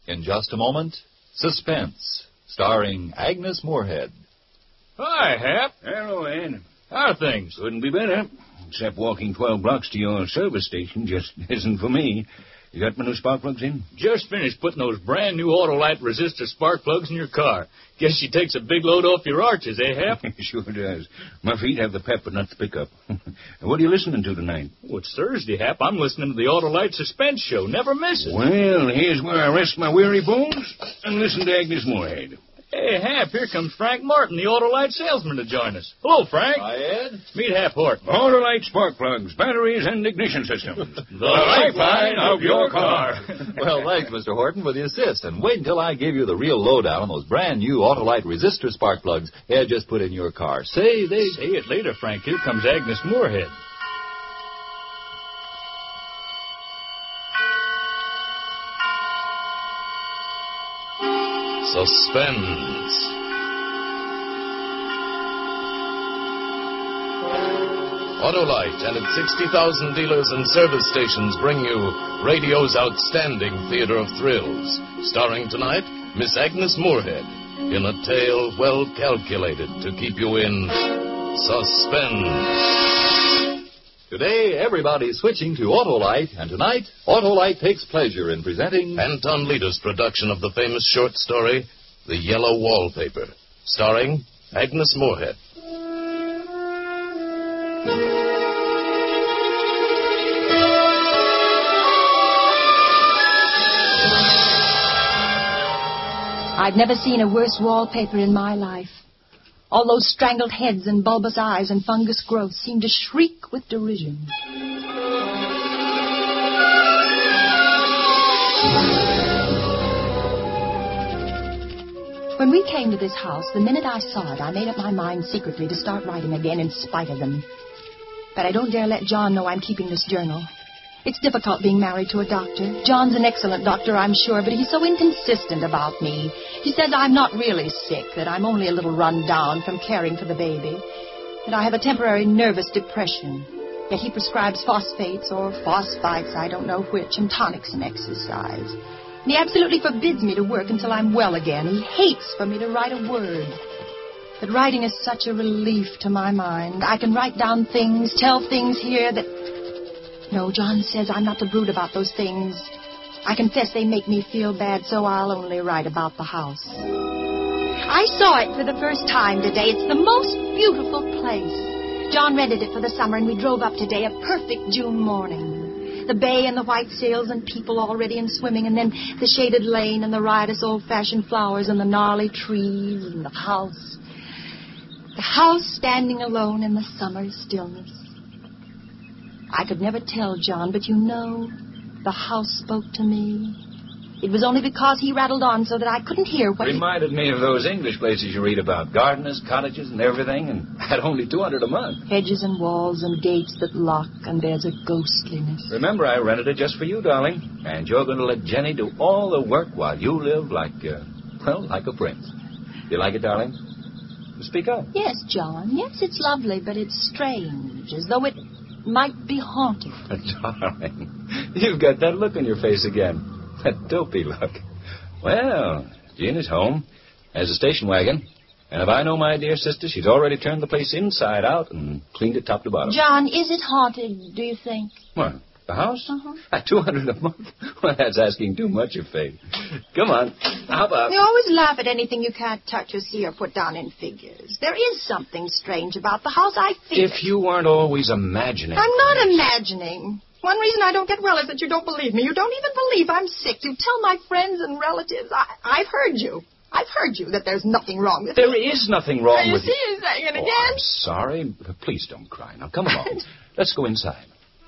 In just a moment, Suspense, starring Agnes Moorehead. Hi, Hap. Hello, Ed. How are things? Couldn't be better. Except walking 12 blocks to your service station just isn't for me. You got my new spark plugs in? Just finished putting those brand new Autolite resistor spark plugs in your car. Guess she takes a big load off your arches, eh, Hap? Sure does. My feet have the pep, but not the pickup. What are you listening to tonight? Oh, it's Thursday, Hap. I'm listening to the Autolite Suspense Show. Never miss it. Well, here's where I rest my weary bones and listen to Agnes Moorehead. Hey, Hap, here comes Frank Martin, the Autolite salesman, to join us. Hello, Frank. Hi, Ed. Meet Hap Horton. Autolite spark plugs, batteries, and ignition systems. The lifeline of your car. Well, thanks, Mr. Horton, for the assist. And wait until I give you the real lowdown on those brand new Autolite resistor spark plugs Ed just put in your car. Say it later, Frank. Here comes Agnes Moorehead. Suspense. Autolite and its 60,000 dealers and service stations bring you radio's outstanding theater of thrills. Starring tonight, Miss Agnes Moorehead, in a tale well calculated to keep you in suspense. Today, everybody's switching to Autolite, and tonight, Autolite takes pleasure in presenting Anton Lita's production of the famous short story, The Yellow Wallpaper, starring Agnes Moorehead. I've never seen a worse wallpaper in my life. All those strangled heads and bulbous eyes and fungus growths seem to shriek with derision. When we came to this house, the minute I saw it, I made up my mind secretly to start writing again in spite of them. But I don't dare let John know I'm keeping this journal. It's difficult being married to a doctor. John's an excellent doctor, I'm sure, but he's so inconsistent about me. He says I'm not really sick, that I'm only a little run down from caring for the baby, that I have a temporary nervous depression. Yet he prescribes phosphates or phosphites, I don't know which, and tonics and exercise. And he absolutely forbids me to work until I'm well again. He hates for me to write a word. But writing is such a relief to my mind. I can write down things, tell things here that... No, John says I'm not to brood about those things. I confess they make me feel bad, so I'll only write about the house. I saw it for the first time today. It's the most beautiful place. John rented it for the summer, and we drove up today, a perfect June morning. The bay and the white sails and people already in swimming, and then the shaded lane and the riotous old-fashioned flowers and the gnarly trees and the house. The house standing alone in the summer stillness. I could never tell John, but you know, the house spoke to me. It was only because he rattled on so that I couldn't hear what Reminded me of those English places you read about. Gardeners, cottages, and everything, and at only $200 a month. Hedges and walls and gates that lock, and there's a ghostliness. Remember, I rented it just for you, darling. And you're going to let Jenny do all the work while you live like a prince. You like it, darling? Speak up. Yes, John. Yes, it's lovely, but it's strange, as though it might be haunted. Darling, you've got that look on your face again. That dopey look. Well, Jean is home, has a station wagon, and if I know my dear sister, she's already turned the place inside out and cleaned it top to bottom. John, is it haunted, do you think? What, the house? Uh-huh. At $200 a month? Well, that's asking too much of fate. Come on, hop up. You always laugh at anything you can't touch or see or put down in figures. There is something strange about the house, I feel. If you weren't always imagining. I'm not imagining. One reason I don't get well is that you don't believe me. You don't even believe I'm sick. You tell my friends and relatives. I've heard you. I've heard you that there's nothing wrong with me. There is nothing wrong with you. You see, he's saying it again. I'm sorry. Please don't cry. Now, come along. Let's go inside.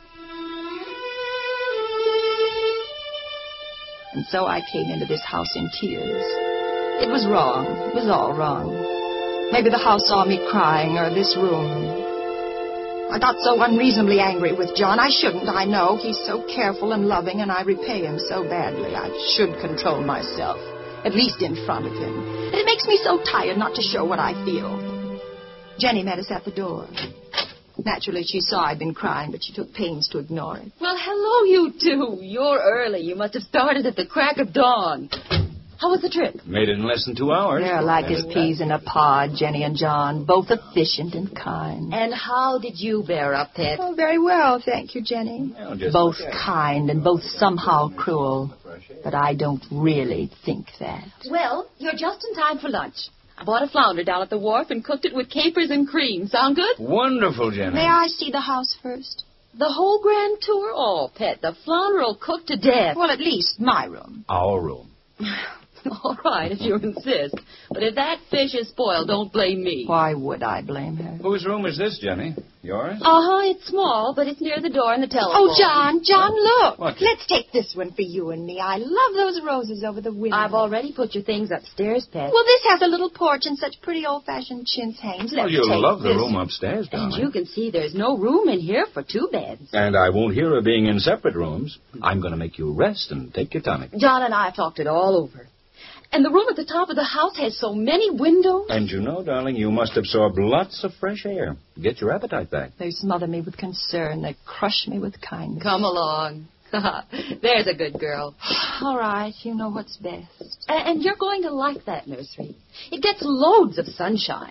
And so I came into this house in tears. It was wrong. It was all wrong. Maybe the house saw me crying, or this room. I got so unreasonably angry with John. I shouldn't, I know. He's so careful and loving, and I repay him so badly. I should control myself, at least in front of him. And it makes me so tired not to show what I feel. Jenny met us at the door. Naturally, she saw I'd been crying, but she took pains to ignore it. Well, hello, you two. You're early. You must have started at the crack of dawn. How was the trip? Made it in less than 2 hours. They're like as peas in a pod, Jenny and John, both efficient and kind. And how did you bear up, Pet? Oh, very well, thank you, Jenny. Both kind and both somehow cruel. But I don't really think that. Well, you're just in time for lunch. I bought a flounder down at the wharf and cooked it with capers and cream. Sound good? Wonderful, Jenny. May I see the house first? The whole grand tour? Oh, Pet, the flounder will cook to death. Well, at least my room. Our room. All right, if you insist. But if that fish is spoiled, don't blame me. Why would I blame her? Whose room is this, Jenny? Yours? It's small, but it's near the door and the telephone. Oh, John, look. What? Let's take this one for you and me. I love those roses over the window. I've already put your things upstairs, Pet. Well, this has a little porch and such pretty old-fashioned chintz hangings. Well, Let's you'll take love the this. room upstairs, And darling. you can see there's no room in here for 2 beds. And I won't hear of being in separate rooms. I'm going to make you rest and take your tonic. John and I have talked it all over. And the room at the top of the house has so many windows. And you know, darling, you must absorb lots of fresh air. Get your appetite back. They smother me with concern. They crush me with kindness. Come along. There's a good girl. All right, you know what's best. And you're going to like that nursery. It gets loads of sunshine.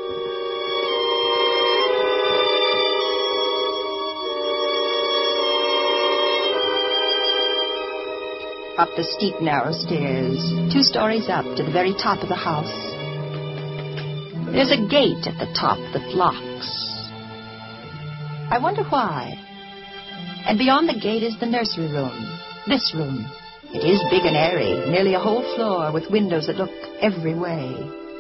Up the steep, narrow stairs, 2 stories up to the very top of the house. There's a gate at the top that locks. I wonder why. And beyond the gate is the nursery room. This room. It is big and airy, nearly a whole floor with windows that look every way.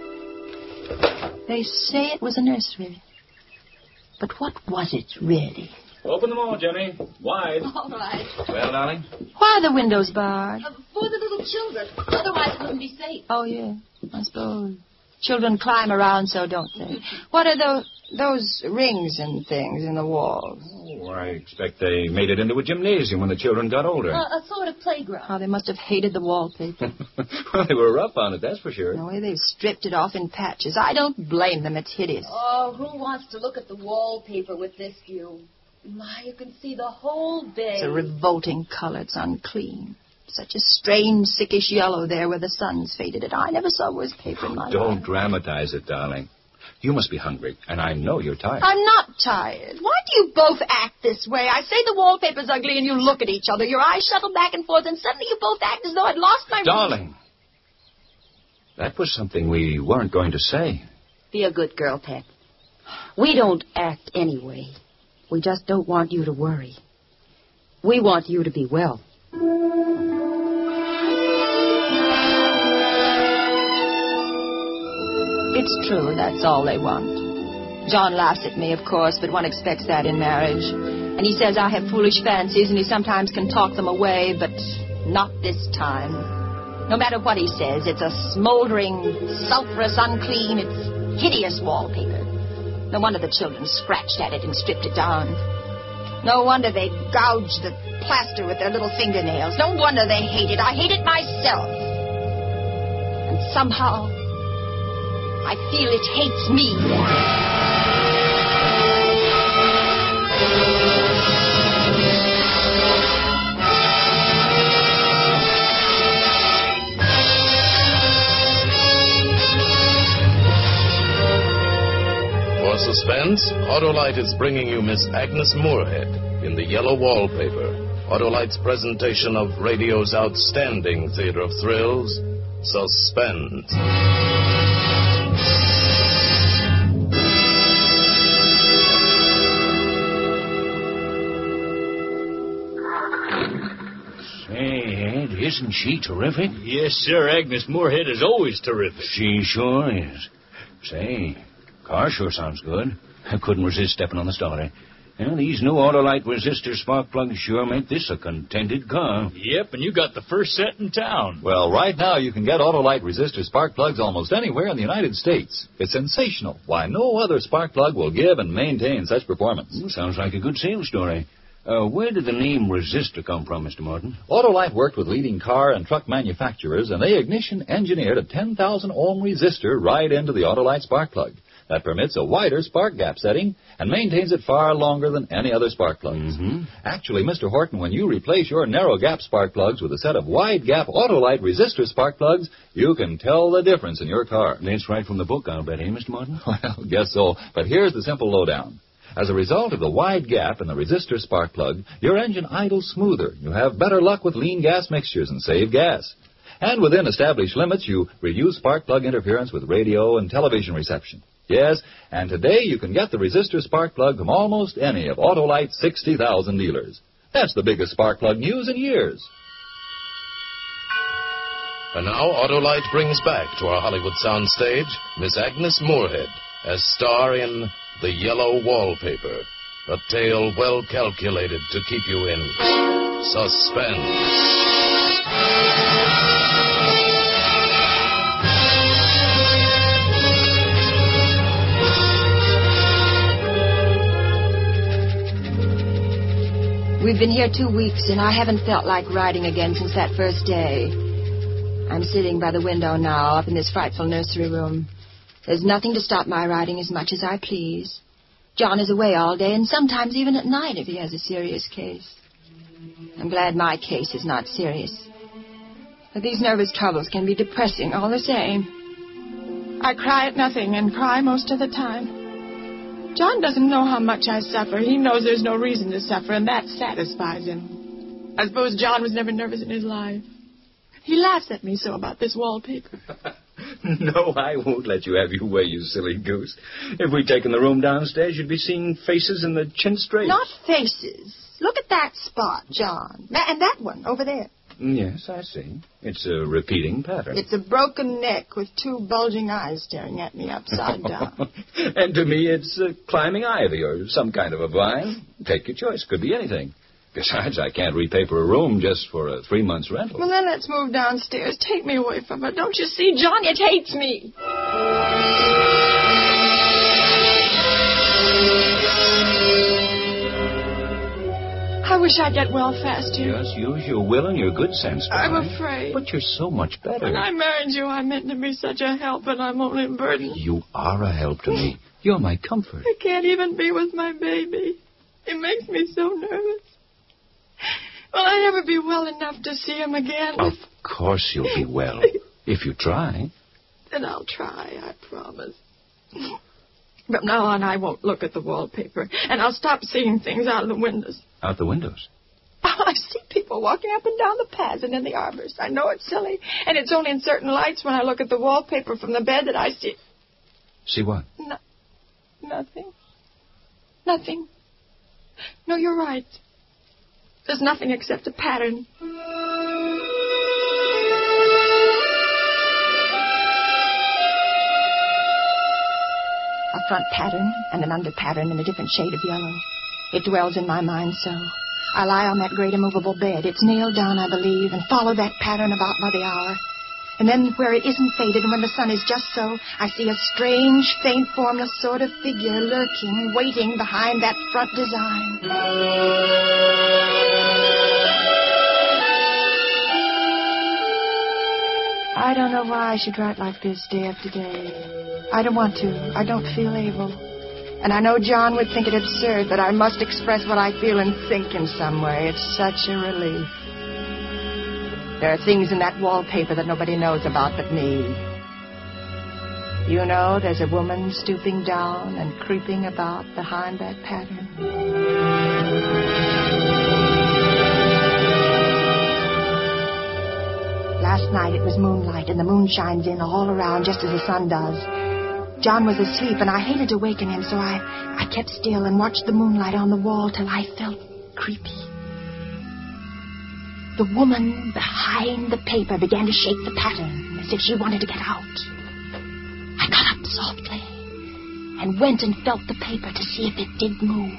They say it was a nursery. But what was it, really? Open them all, Jenny. Wide. All right. Well, darling? Why are the windows barred? For the little children. Otherwise it wouldn't be safe. Oh, yeah, I suppose. Children climb around so, don't they? What are those rings and things in the walls? Oh, I expect they made it into a gymnasium when the children got older. A sort of playground. Oh, they must have hated the wallpaper. Well, they were rough on it, that's for sure. The way they've stripped it off in patches. I don't blame them. It's hideous. Oh, who wants to look at the wallpaper with this view? My, you can see the whole bay. It's a revolting color. It's unclean. Such a strange, sickish yellow there where the sun's faded it. I never saw worse paper in my life. Don't dramatize it, darling. You must be hungry, and I know you're tired. I'm not tired. Why do you both act this way? I say the wallpaper's ugly, and you look at each other. Your eyes shuttle back and forth, and suddenly you both act as though I'd lost my... Darling, that was something we weren't going to say. Be a good girl, Pet. We don't act anyway. We just don't want you to worry. We want you to be well. It's true, that's all they want. John laughs at me, of course, but one expects that in marriage. And he says I have foolish fancies, and he sometimes can talk them away, but not this time. No matter what he says, it's a smoldering, sulphurous, unclean, it's hideous wallpaper. No wonder the children scratched at it and stripped it down. No wonder they gouged the plaster with their little fingernails. No wonder they hate it. I hate it myself. And somehow, I feel it hates me. For suspense, Autolite is bringing you Miss Agnes Moorehead in The Yellow Wallpaper, Autolite's presentation of radio's outstanding theater of thrills, Suspense. Say, Ed, isn't she terrific? Yes, sir. Agnes Moorehead is always terrific. She sure is. Say, car sure sounds good. I couldn't resist stepping on the starter. And these new Autolite resistor spark plugs sure make this a contented car. Yep, and you got the first set in town. Well, right now you can get Autolite resistor spark plugs almost anywhere in the United States. It's sensational. Why, no other spark plug will give and maintain such performance. Sounds like a good sales story. Where did the name resistor come from, Mr. Morton? Autolite worked with leading car and truck manufacturers, and they ignition engineered a 10,000 ohm resistor right into the Autolite spark plug. that permits a wider spark gap setting and maintains it far longer than any other spark plugs. Actually, Mr. Horton, when you replace your narrow gap spark plugs with a set of wide gap Autolite resistor spark plugs, you can tell the difference in your car. That's right from the book, I'll bet, eh, Mr. Martin? Well, guess so. But here's the simple lowdown. As a result of the wide gap in the resistor spark plug, your engine idles smoother. You have better luck with lean gas mixtures and save gas. And within established limits, you reduce spark plug interference with radio and television reception. Yes, and today you can get the resistor spark plug from almost any of Autolite's 60,000 dealers. That's the biggest spark plug news in years. And now Autolite brings back to our Hollywood soundstage Miss Agnes Moorehead as star in The Yellow Wallpaper, a tale well calculated to keep you in suspense. We've been here 2 weeks, and I haven't felt like riding again since that first day. I'm sitting by the window now, up in this frightful nursery room. There's nothing to stop my riding as much as I please. John is away all day, and sometimes even at night if he has a serious case. I'm glad my case is not serious. But these nervous troubles can be depressing all the same. I cry at nothing and cry most of the time. John doesn't know how much I suffer. He knows there's no reason to suffer, and that satisfies him. I suppose John was never nervous in his life. He laughs at me so about this wallpaper. No, I won't let you have your way, you silly goose. If we'd taken the room downstairs, you'd be seeing faces in the chin straight. Not faces. Look at that spot, John. And that one over there. Yes, I see. It's a repeating pattern. It's a broken neck with two bulging eyes staring at me upside down. And to me, it's climbing ivy or some kind of a vine. Take your choice. Could be anything. Besides, I can't repaper a room just for a 3 months rental. Well, then let's move downstairs. Take me away from her. Don't you see, John? It hates me. I wish I'd get well faster. Just use your will and your good sense, darling. I'm afraid. But you're so much better. When I married you, I meant to be such a help, and I'm only a burden. You are a help to me. You're my comfort. I can't even be with my baby. It makes me so nervous. Will I ever be well enough to see him again? Of course you'll be well, if you try. Then I'll try, I promise. From now on, I won't look at the wallpaper, and I'll stop seeing things out of the windows. Out the windows? Oh, I see people walking up and down the paths and in the arbors. I know it's silly, and it's only in certain lights when I look at the wallpaper from the bed that I see... See what? Nothing. Nothing. No, you're right. There's nothing except a pattern. A front pattern and an under pattern in a different shade of yellow. It dwells in my mind so. I lie on that great immovable bed. It's nailed down, I believe, and follow that pattern about by the hour. And then where it isn't faded and when the sun is just so, I see a strange, faint, formless sort of figure lurking, waiting behind that front design. I don't know why I should write like this day after day. I don't want to. I don't feel able. And I know John would think it absurd, but I must express what I feel and think in some way. It's such a relief. There are things in that wallpaper that nobody knows about but me. You know, there's a woman stooping down and creeping about behind that pattern. Last night it was moonlight, and the moon shines in all around just as the sun does. John was asleep, and I hated to waken him, so I kept still and watched the moonlight on the wall till I felt creepy. The woman behind the paper began to shake the pattern as if she wanted to get out. I got up softly and went and felt the paper to see if it did move.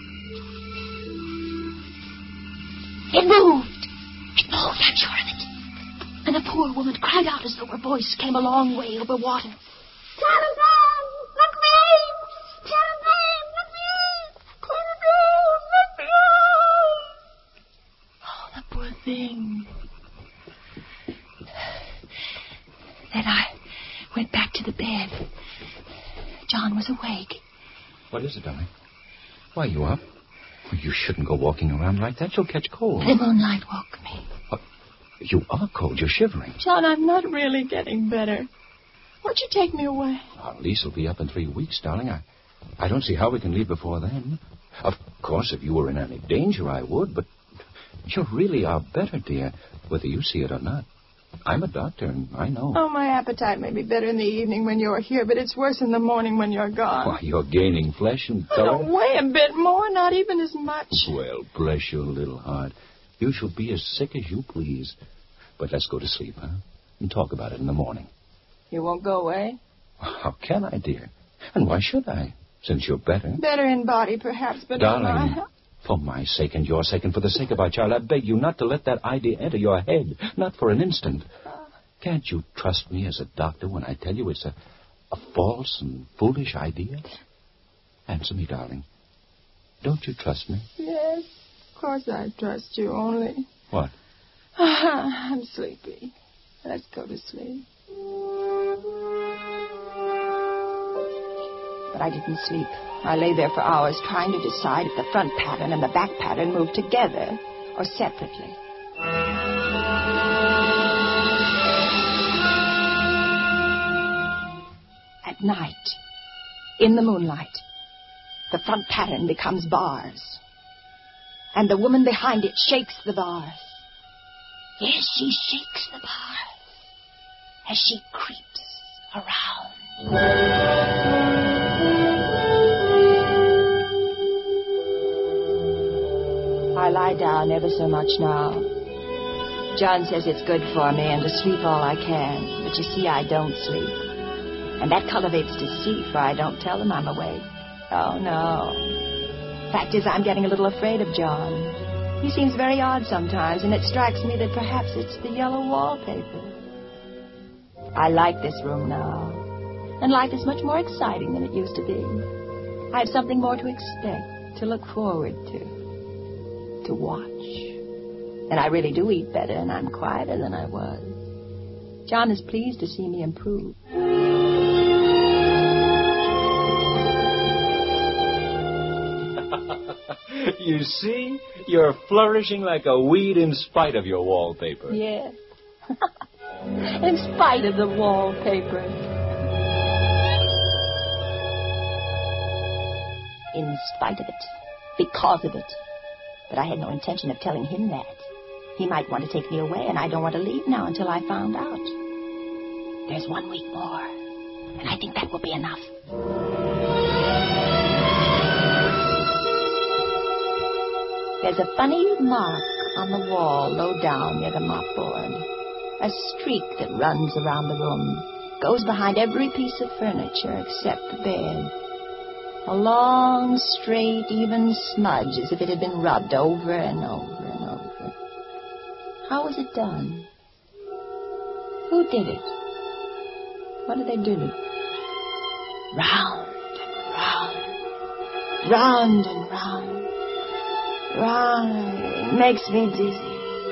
It moved! It moved, I'm sure of it. And the poor woman cried out as though her voice came a long way over water. Telephone! Let me in! Telephone! Let me in! Telephone! Let me in! Oh, the poor thing. Then I went back to the bed. John was awake. What is it, darling? Why, you up? You shouldn't go walking around like that. You'll catch cold. The moonlight woke me. You are cold. You're shivering. John, I'm not really getting better. Won't you take me away? Lise will be up in 3 weeks, darling. I don't see how we can leave before then. Of course, if you were in any danger, I would, but you really are better, dear, whether you see it or not. I'm a doctor, and I know. Oh, my appetite may be better in the evening when you're here, but it's worse in the morning when you're gone. Why, you're gaining flesh and I color. don't weigh a bit more, not even as much. Well, bless your little heart. You shall be as sick as you please. But let's go to sleep, huh? And talk about it in the morning. You won't go away? How can I, dear? And why should I, since you're better? Better in body, perhaps, but Darling, for my sake and your sake and for the sake of our child, I beg you not to let that idea enter your head, not for an instant. Can't you trust me as a doctor when I tell you it's a false and foolish idea? Answer me, darling. Don't you trust me? Yes, of course I trust you, only... What? I'm sleepy. Let's go to sleep. But I didn't sleep. I lay there for hours trying to decide if the front pattern and the back pattern moved together or separately. At night, in the moonlight, the front pattern becomes bars. And the woman behind it shakes the bars. Yes, she shakes the bars as she creeps around. I lie down ever so much now. John says it's good for me and to sleep all I can. But you see, I don't sleep. And that cultivates deceit, for I don't tell him I'm awake. Oh, no. Fact is, I'm getting a little afraid of John. He seems very odd sometimes, and it strikes me that perhaps it's the yellow wallpaper. I like this room now, and life is much more exciting than it used to be. I have something more to expect, to look forward to watch. And I really do eat better, and I'm quieter than I was. John is pleased to see me improve. You see? You're flourishing like a weed in spite of your wallpaper. Yes. In spite of the wallpaper. In spite of it. Because of it. But I had no intention of telling him that. He might want to take me away, and I don't want to leave now until I found out. There's 1 week more, and I think that will be enough. There's a funny mark on the wall low down near the mopboard. A streak that runs around the room, goes behind every piece of furniture except the bed. A long, straight, even smudge as if it had been rubbed over and over and over. How was it done? Who did it? What did they do? Round and round. Round and round. Round. It makes me dizzy.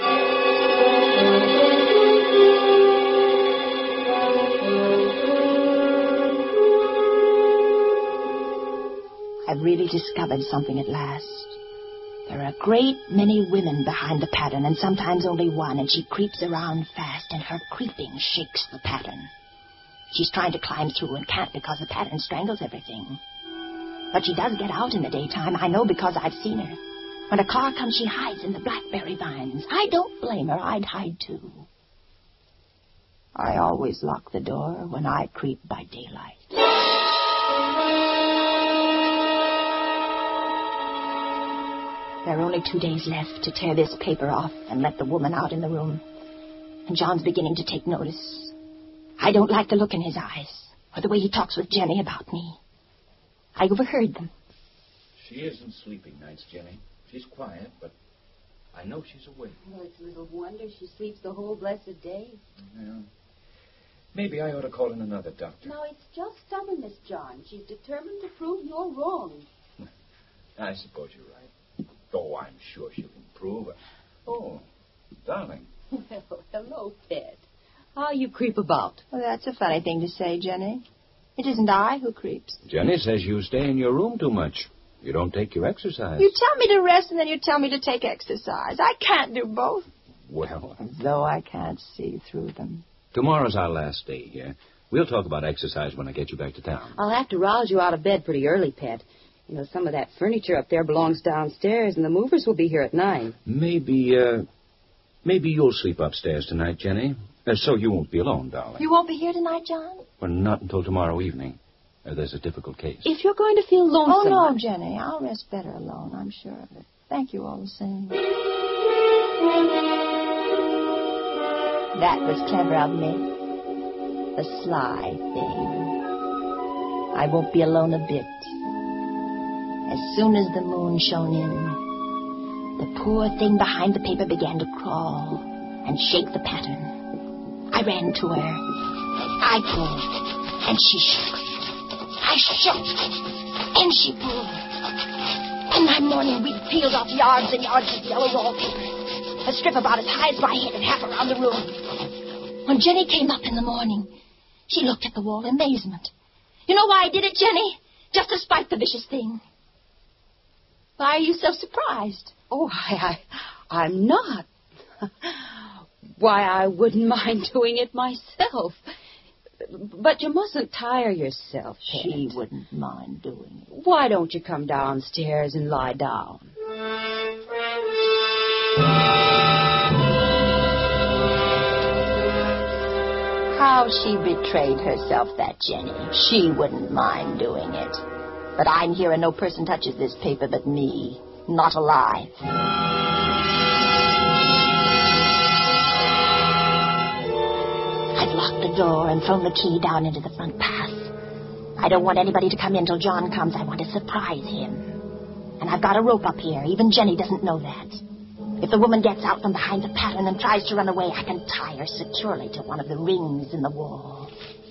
I've really discovered something at last. There are a great many women behind the pattern, and sometimes only one, and she creeps around fast, and her creeping shakes the pattern. She's trying to climb through and can't because the pattern strangles everything. But she does get out in the daytime. I know because I've seen her. When a car comes, she hides in the blackberry vines. I don't blame her. I'd hide, too. I always lock the door when I creep by daylight. There are only 2 days left to tear this paper off and let the woman out in the room. And John's beginning to take notice. I don't like the look in his eyes, or the way he talks with Jenny about me. I overheard them. She isn't sleeping nights, Jenny. She's quiet, but I know she's awake. Well, it's little wonder she sleeps the whole blessed day. Well, maybe I ought to call in another doctor. No, it's just stubbornness, John. She's determined to prove you're wrong. I suppose you're right. Oh, I'm sure she'll improve. Oh, darling. Well, hello, pet. How you creep about? Well, that's a funny thing to say, Jenny. It isn't I who creeps. Jenny says you stay in your room too much. You don't take your exercise. You tell me to rest and then you tell me to take exercise. I can't do both. Well, As though I can't see through them. tomorrow's our last day here. We'll talk about exercise when I get you back to town. I'll have to rouse you out of bed pretty early, Pet. You know, some of that furniture up there belongs downstairs, and the movers will be here at 9. Maybe you'll sleep upstairs tonight, Jenny. So you won't be alone, darling. You won't be here tonight, John? Well, not until tomorrow evening. There's a difficult case. If you're going to feel Oh, lonesome... no, Jenny. I'll rest better alone. I'm sure of it. Thank you all the same. That was clever of me. The sly thing. I won't be alone a bit. As soon as the moon shone in, the poor thing behind the paper began to crawl and shake the pattern. I ran to her. I pulled, and she shook. I shook, and she pulled. In that morning, we peeled off yards and yards of yellow wallpaper, a strip about as high as my head and half around the room. When Jenny came up in the morning, she looked at the wall in amazement. You know why I did it, Jenny? Just to spite the vicious thing. Why are you so surprised? Oh, I'm not. Why, I wouldn't mind doing it myself. But you mustn't tire yourself, Pet. She wouldn't mind doing it. Why don't you come downstairs and lie down? How she betrayed herself, that Jenny. She wouldn't mind doing it. But I'm here and no person touches this paper but me. Not alive. I've locked the door and thrown the key down into the front path. I don't want anybody to come in till John comes. I want to surprise him. And I've got a rope up here. Even Jenny doesn't know that. If the woman gets out from behind the pattern and tries to run away, I can tie her securely to one of the rings in the wall.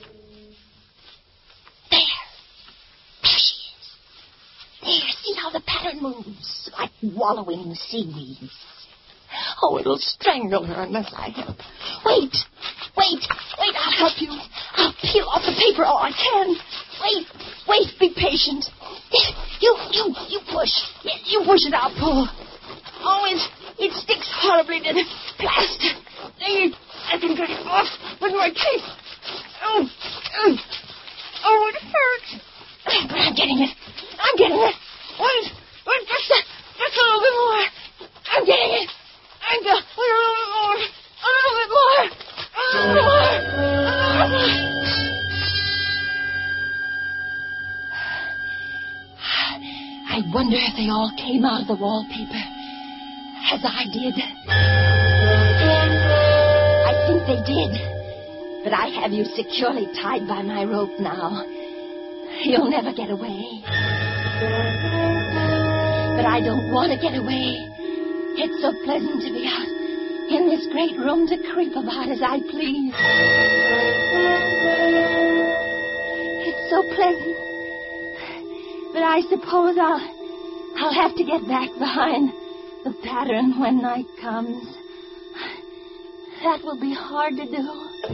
There. There she is. There, see how the pattern moves, like wallowing seaweeds. Oh, it'll strangle her unless I help. Wait, I'll help you. I'll peel off the paper all I can. Wait, be patient. You push. You push and I'll pull. Oh, it sticks horribly to the plaster. I can get it off with my teeth. Oh, it hurts. But I'm getting it. Wait, just a little bit more. I'm getting it. A little bit more. I wonder if they all came out of the wallpaper, as I did. I think they did. But I have you securely tied by my rope now. You'll never get away. But I don't want to get away. It's so pleasant to be out in this great room to creep about as I please. It's so pleasant. But I suppose I'll have to get back behind the pattern when night comes. That will be hard to do.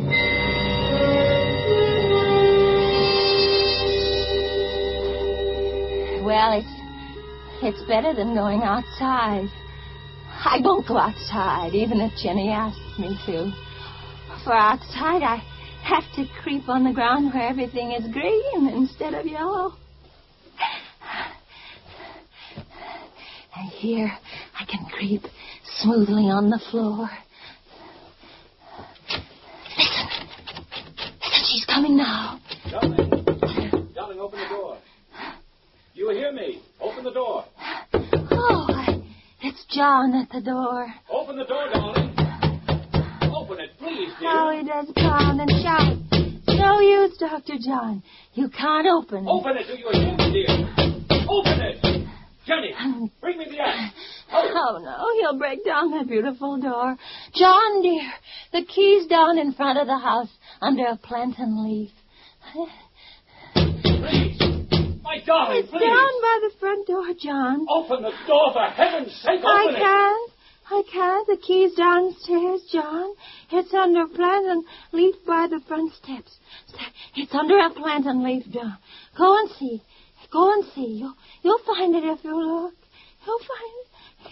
Well, it's better than going outside. I won't go outside, even if Jenny asks me to. For outside, I have to creep on the ground where everything is green instead of yellow. And here, I can creep smoothly on the floor. Listen, she's coming now. Darling, open the door. You hear me? Open the door. Oh, it's John at the door. Open the door, darling. Open it, please, dear. Oh, he does pound and shout. No use, Dr. John. You can't open it. Open it, do you hear me, dear? Open it! Jenny, bring me the axe. Oh, no, he'll break down that beautiful door. John, dear, the key's down in front of the house under a plantain leaf. Please, my darling, It's please. down by the front door, John. Open the door, for heaven's sake, open it. I can't. The key's downstairs, John. It's under a plantain leaf by the front steps. It's under a plantain leaf, John. Go and see. Go and see. You'll find it if you look. You'll find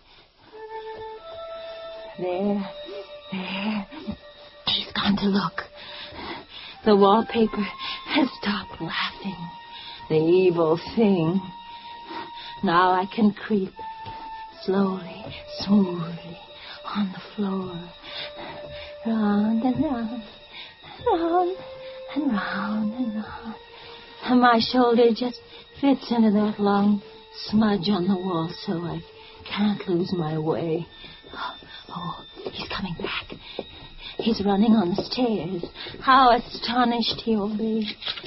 it. There. He's gone to look. The wallpaper has stopped laughing. The evil thing. Now I can creep slowly, smoothly on the floor. Round and round, round and round and round. And my shoulder just fits into that long smudge on the wall so I can't lose my way. Oh, he's coming back. He's running on the stairs. How astonished he'll be.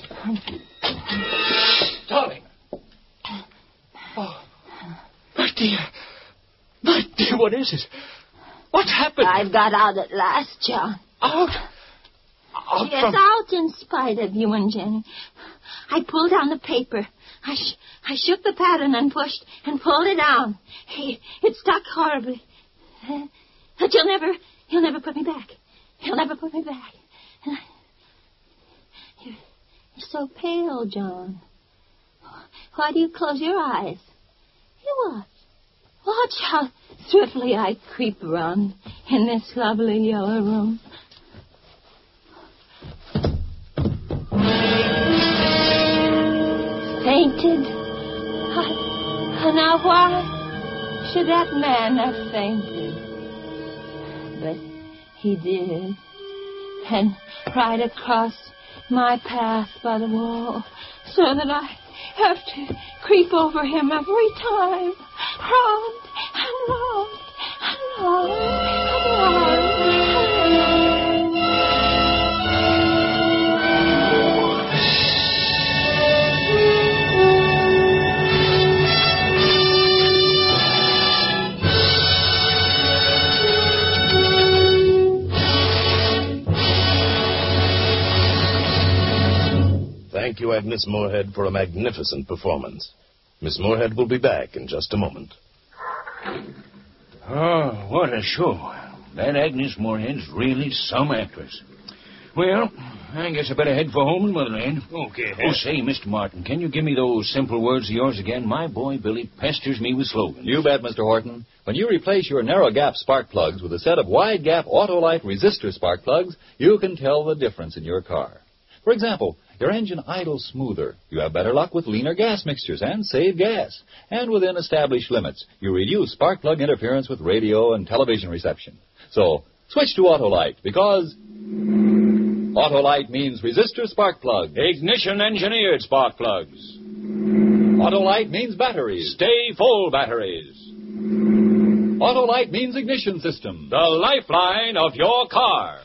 Darling. Oh, my dear. My dear, what is it? What happened? I've got out at last, John. Out? Yes, out in spite of you and Jenny. I pulled down the paper. I shook the pattern and pushed and pulled it down. It stuck horribly. But you'll never put me back. You'll never put me back. You're so pale, John. Why do you close your eyes? You watch how swiftly I creep around in this lovely yellow room. Fainted? Now why should that man have fainted? But he did. And right across my path by the wall, so that I have to creep over him every time. Round and round and round and round. Thank you, Agnes Moorehead, for a magnificent performance. Miss Moorehead will be back in just a moment. Oh, what a show. That Agnes Moorehead's really some actress. Well, I guess I better head for home, Motherland. Okay. Oh, say, Mr. Martin, can you give me those simple words of yours again? My boy Billy pesters me with slogans. You bet, Mr. Horton. When you replace your narrow gap spark plugs with a set of wide gap Autolite resistor spark plugs, you can tell the difference in your car. For example, your engine idles smoother. You have better luck with leaner gas mixtures and save gas. And within established limits, you reduce spark plug interference with radio and television reception. So, switch to Autolite, because Autolite means resistor spark plug. Ignition-engineered spark plugs. Autolite means batteries. Stay full batteries. Autolite means ignition system. The lifeline of your car.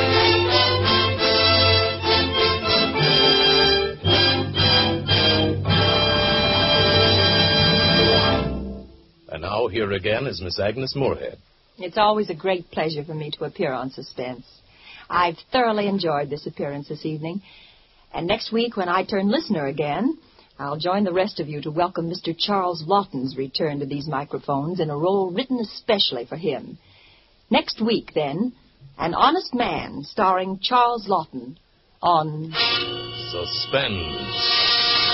And now here again is Miss Agnes Moorehead. It's always a great pleasure for me to appear on Suspense. I've thoroughly enjoyed this appearance this evening. And next week, when I turn listener again, I'll join the rest of you to welcome Mr. Charles Lawton's return to these microphones in a role written especially for him. Next week, then, An Honest Man, starring Charles Lawton, on Suspense.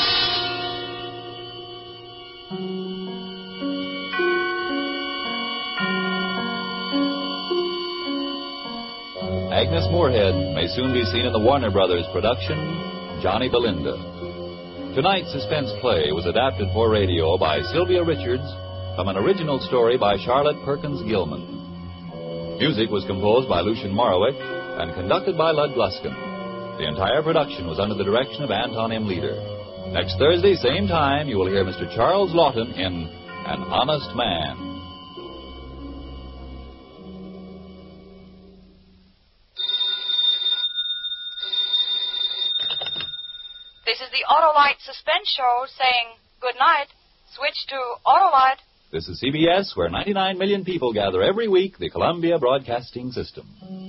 Agnes Moorehead may soon be seen in the Warner Brothers production, Johnny Belinda. Tonight's suspense play was adapted for radio by Sylvia Richards from an original story by Charlotte Perkins Gilman. Music was composed by Lucien Morawick and conducted by Lud Gluskin. The entire production was under the direction of Anton M. Leader. Next Thursday, same time, you will hear Mr. Charles Lawton in An Honest Man. This is the Autolite Suspense Show saying good night. Switch to Autolite. This is CBS, where 99 million people gather every week, the Columbia Broadcasting System.